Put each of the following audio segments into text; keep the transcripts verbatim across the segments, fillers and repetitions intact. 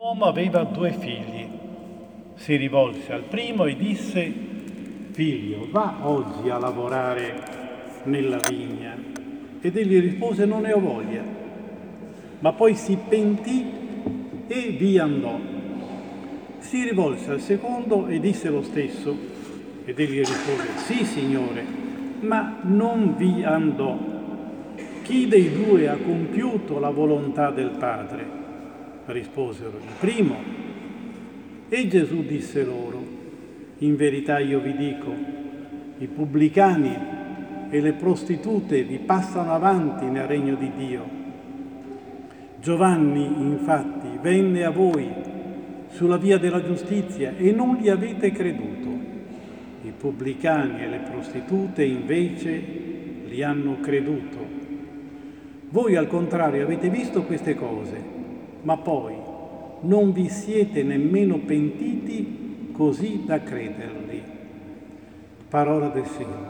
L'uomo aveva due figli. Si rivolse al primo e disse: figlio, va oggi a lavorare nella vigna. Ed egli rispose: non ne ho voglia. Ma poi si pentì e vi andò. Si rivolse al secondo e disse lo stesso. Ed egli rispose: sì, signore, ma non vi andò. Chi dei due ha compiuto la volontà del Padre? Risposero: il primo. E Gesù disse loro: in verità io vi dico, i pubblicani e le prostitute vi passano avanti nel regno di Dio. Giovanni, infatti, venne a voi sulla via della giustizia e non gli avete creduto. I pubblicani e le prostitute, invece, gli hanno creduto. Voi, al contrario, avete visto queste cose, ma poi non vi siete nemmeno pentiti così da crederli. Parola del Signore.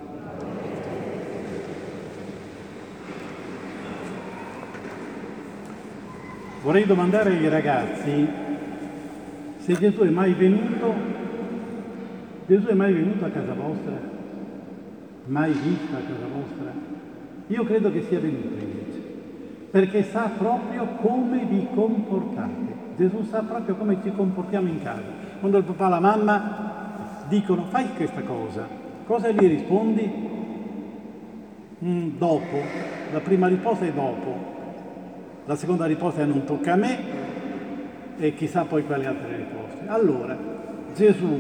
Vorrei domandare ai ragazzi se Gesù è mai venuto, Gesù è mai venuto a casa vostra? Mai visto a casa vostra? Io credo che sia venuto invece, perché sa proprio come vi comportate. Gesù sa proprio come ci comportiamo in casa. Quando il papà e la mamma dicono: fai questa cosa, cosa gli rispondi? Mm, dopo. La prima risposta è dopo. La seconda risposta è: non tocca a me, e chissà poi quali altre risposte. Allora, Gesù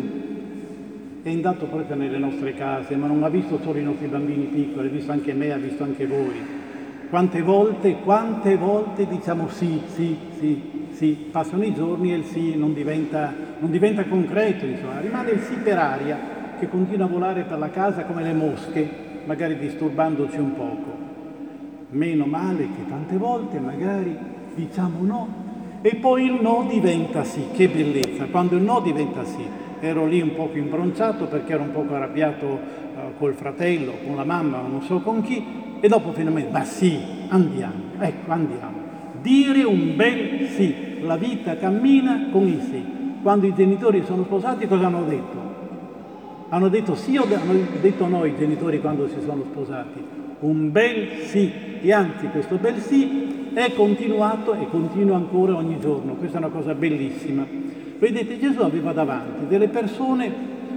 è andato proprio nelle nostre case, ma non ha visto solo i nostri bambini piccoli, ha visto anche me, ha visto anche voi. Quante volte, quante volte diciamo sì, sì, sì, sì, passano i giorni e il sì non diventa, non diventa concreto, insomma, rimane il sì per aria, che continua a volare per la casa come le mosche, magari disturbandoci un poco. Meno male che tante volte magari diciamo no, e poi il no diventa sì. Che bellezza, quando il no diventa sì. Ero lì un poco imbronciato perché ero un poco arrabbiato uh, col fratello, con la mamma, non so con chi, e dopo finalmente, ma sì, andiamo, ecco, andiamo. Dire un bel sì, la vita cammina con il sì. Quando i genitori sono sposati cosa hanno detto? Hanno detto sì o hanno detto no i genitori quando si sono sposati? Un bel sì, e anzi questo bel sì è continuato e continua ancora ogni giorno. Questa è una cosa bellissima. Vedete, Gesù aveva davanti delle persone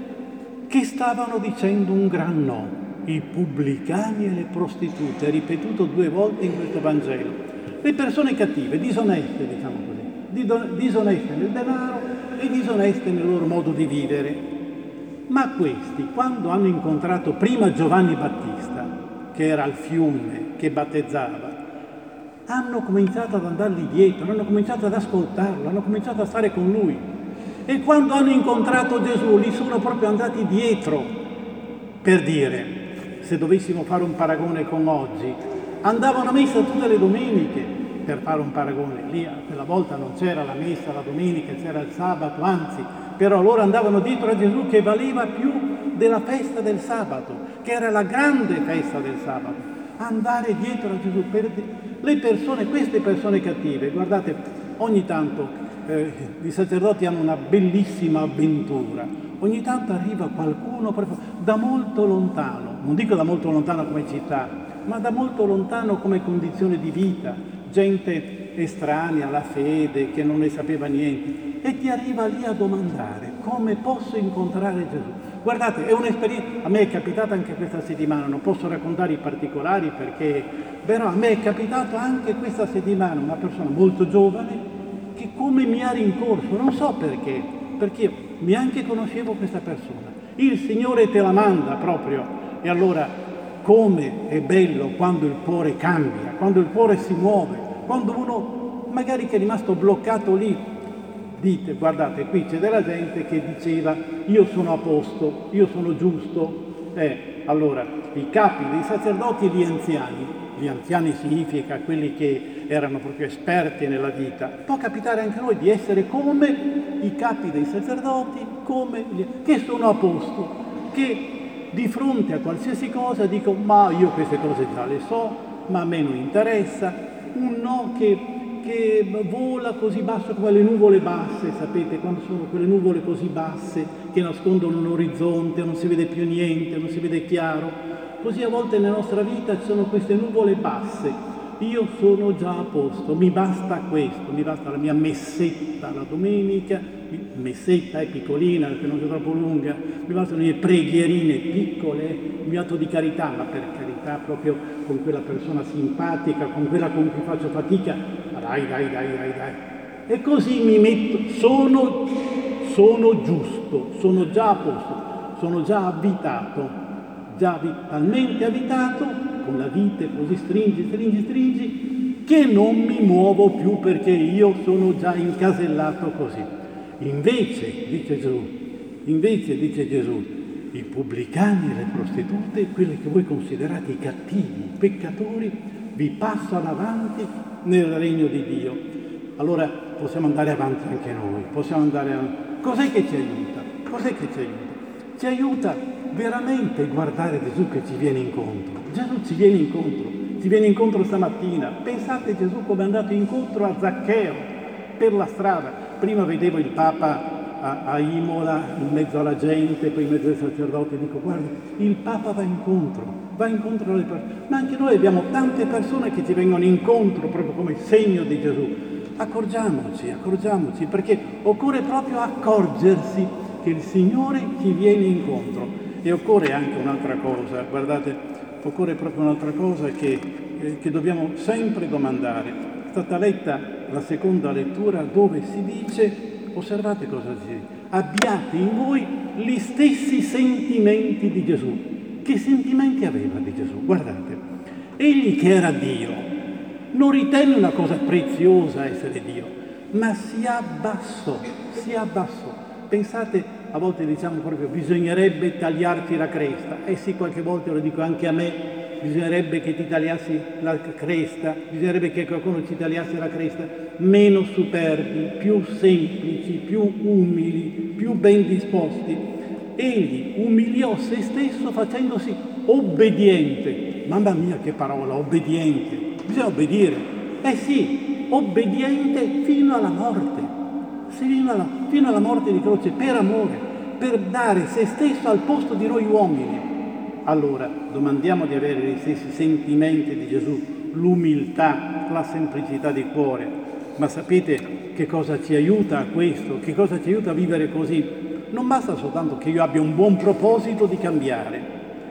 che stavano dicendo un gran no. I pubblicani e le prostitute, ripetuto due volte in questo Vangelo. Le persone cattive, disoneste, diciamo così, disoneste nel denaro e disoneste nel loro modo di vivere. Ma questi, quando hanno incontrato prima Giovanni Battista, che era al fiume, che battezzava, hanno cominciato ad andargli dietro, hanno cominciato ad ascoltarlo, hanno cominciato a stare con lui. E quando hanno incontrato Gesù, gli sono proprio andati dietro, per dire, se dovessimo fare un paragone con oggi, andavano a messa tutte le domeniche, per fare un paragone. Lì quella volta non c'era la messa la domenica, c'era il sabato, anzi, però loro andavano dietro a Gesù che valeva più della festa del sabato, che era la grande festa del sabato. Andare dietro a Gesù per le persone, queste persone cattive. Guardate, ogni tanto eh, i sacerdoti hanno una bellissima avventura. Ogni tanto arriva qualcuno proprio da molto lontano, non dico da molto lontano come città, ma da molto lontano come condizione di vita, gente estranea alla fede, che non ne sapeva niente, e ti arriva lì a domandare: come posso incontrare Gesù? Guardate, è un'esperienza, a me è capitata anche questa settimana, non posso raccontare i particolari perché, però a me è capitato anche questa settimana una persona molto giovane che come mi ha rincorso, non so perché, perché io neanche conoscevo questa persona. Il Signore te la manda proprio, e allora come è bello quando il cuore cambia, quando il cuore si muove, quando uno magari che è rimasto bloccato lì. Dite, guardate, qui c'è della gente che diceva: io sono a posto, io sono giusto. Eh, allora, i capi dei sacerdoti e gli anziani, gli anziani significa quelli che erano proprio esperti nella vita, può capitare anche a noi di essere come i capi dei sacerdoti, come gli, che sono a posto, che di fronte a qualsiasi cosa dico: ma io queste cose già le so, ma a me non interessa. Un no che... che che vola così basso come le nuvole basse, sapete, quando sono quelle nuvole così basse che nascondono un orizzonte, non si vede più niente, non si vede chiaro. Così a volte nella nostra vita ci sono queste nuvole basse. Io sono già a posto, mi basta questo, mi basta la mia messetta la domenica, messetta è piccolina perché non è troppo lunga, mi bastano le mie preghierine piccole, il mio atto di carità, ma per carità proprio con quella persona simpatica, con quella con cui faccio fatica, ma dai, dai, dai, dai, dai. E così mi metto, sono, sono giusto, sono già a posto, sono già abitato, già talmente abitato, con la vite così stringi, stringi, stringi, che non mi muovo più perché io sono già incasellato così. Invece, dice Gesù, invece, dice Gesù, i pubblicani e le prostitute, quelli che voi considerate i cattivi, i peccatori, vi passano avanti nel regno di Dio. Allora possiamo andare avanti anche noi, possiamo andare avanti. Cos'è che ci aiuta? Cos'è che ci aiuta? Ci aiuta veramente guardare Gesù che ci viene incontro. Gesù ci viene incontro, ci viene incontro stamattina. Pensate Gesù come è andato incontro a Zaccheo per la strada. Prima vedevo il Papa a, a Imola, in mezzo alla gente, poi in mezzo ai sacerdoti, dico guarda, il Papa va incontro, va incontro alle persone. Ma anche noi abbiamo tante persone che ci vengono incontro proprio come segno di Gesù. Accorgiamoci, accorgiamoci, perché occorre proprio accorgersi che il Signore ci viene incontro. E occorre anche un'altra cosa, guardate, occorre proprio un'altra cosa che, eh, che dobbiamo sempre domandare. È stata letta la seconda lettura dove si dice, osservate cosa si dice, abbiate in voi gli stessi sentimenti di Gesù. Che sentimenti aveva di Gesù? Guardate, egli che era Dio, non ritenne una cosa preziosa essere Dio, ma si abbassò, si abbassò. Pensate, a volte diciamo proprio bisognerebbe tagliarti la cresta, e eh sì, qualche volta lo dico anche a me, bisognerebbe che ti tagliassi la cresta, bisognerebbe che qualcuno ci tagliasse la cresta, meno superbi, più semplici, più umili, più ben disposti. Egli umiliò se stesso facendosi obbediente. Mamma mia che parola, obbediente, bisogna obbedire, eh sì, obbediente fino alla morte. Fino alla, fino alla morte di croce, per amore, per dare se stesso al posto di noi uomini. Allora, domandiamo di avere gli stessi sentimenti di Gesù, l'umiltà, la semplicità di cuore. Ma sapete che cosa ci aiuta a questo? Che cosa ci aiuta a vivere così? Non basta soltanto che io abbia un buon proposito di cambiare.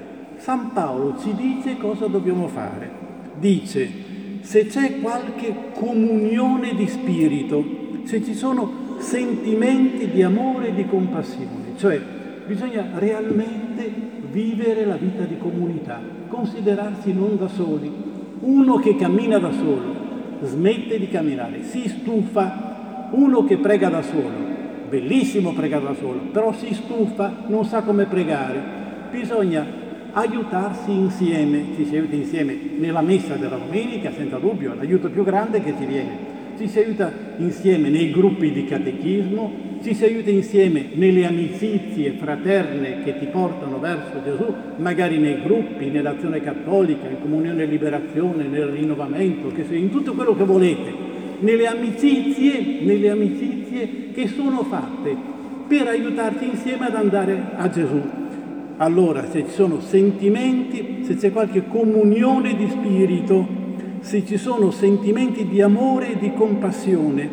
San Paolo ci dice cosa dobbiamo fare. Dice, se c'è qualche comunione di spirito, se ci sono sentimenti di amore e di compassione, cioè bisogna realmente vivere la vita di comunità, considerarsi non da soli. Uno che cammina da solo smette di camminare, si stufa. Uno che prega da solo, bellissimo pregare da solo, però si stufa, non sa come pregare. Bisogna aiutarsi insieme, ci si aiuta insieme nella messa della domenica, senza dubbio, è l'aiuto più grande che ci viene. Ci si aiuta insieme nei gruppi di catechismo, ci si aiuta insieme nelle amicizie fraterne che ti portano verso Gesù, magari nei gruppi, nell'azione cattolica, in comunione e liberazione, nel rinnovamento, che in tutto quello che volete, nelle amicizie, nelle amicizie che sono fatte per aiutarti insieme ad andare a Gesù. Allora, se ci sono sentimenti, se c'è qualche comunione di spirito, se ci sono sentimenti di amore e di compassione,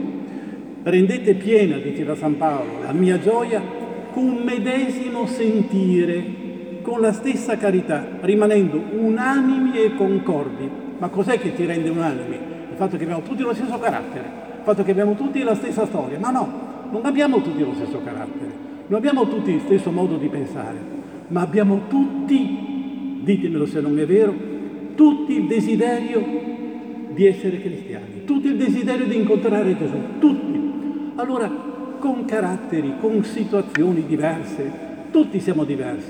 rendete piena, diceva San Paolo, la mia gioia con medesimo sentire, con la stessa carità, rimanendo unanimi e concordi. Ma cos'è che ci rende unanimi? Il fatto che abbiamo tutti lo stesso carattere, il fatto che abbiamo tutti la stessa storia. Ma no, non abbiamo tutti lo stesso carattere, non abbiamo tutti lo stesso modo di pensare, ma abbiamo tutti, ditemelo se non è vero, tutti il desiderio di essere cristiani, tutti il desiderio di incontrare Gesù, tutti. Allora, con caratteri, con situazioni diverse, tutti siamo diversi,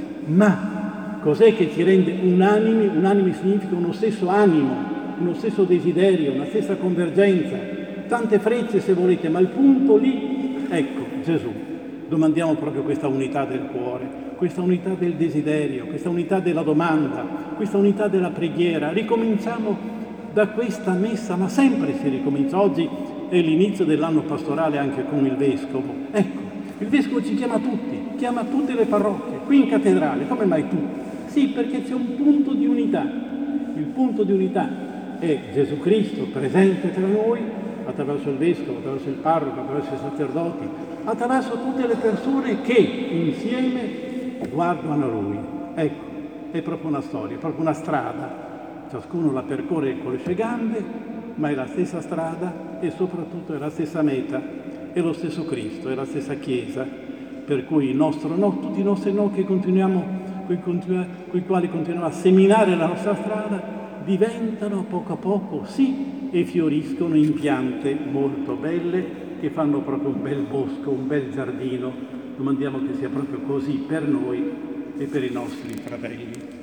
ma cos'è che ci rende unanimi? Unanimi significa uno stesso animo, uno stesso desiderio, una stessa convergenza, tante frecce se volete, ma il punto lì, ecco, Gesù. Domandiamo proprio questa unità del cuore, questa unità del desiderio, questa unità della domanda, questa unità della preghiera. Ricominciamo da questa messa, ma sempre si ricomincia. Oggi è l'inizio dell'anno pastorale anche con il Vescovo. Ecco, il Vescovo ci chiama tutti, chiama tutte le parrocchie, qui in cattedrale, come mai tutti? Sì, perché c'è un punto di unità. Il punto di unità è Gesù Cristo presente tra noi, attraverso il Vescovo, attraverso il parroco, attraverso i sacerdoti, attraverso tutte le persone che insieme guardano a Lui. Ecco, è proprio una storia, è proprio una strada. Ciascuno la percorre con le sue gambe, ma è la stessa strada e soprattutto è la stessa meta, è lo stesso Cristo, è la stessa Chiesa, per cui il nostro no, tutti i nostri no che continuiamo, con i quali continuiamo a seminare la nostra strada, diventano a poco a poco, sì, e fioriscono in piante molto belle che fanno proprio un bel bosco, un bel giardino. Domandiamo che sia proprio così per noi e per i nostri fratelli.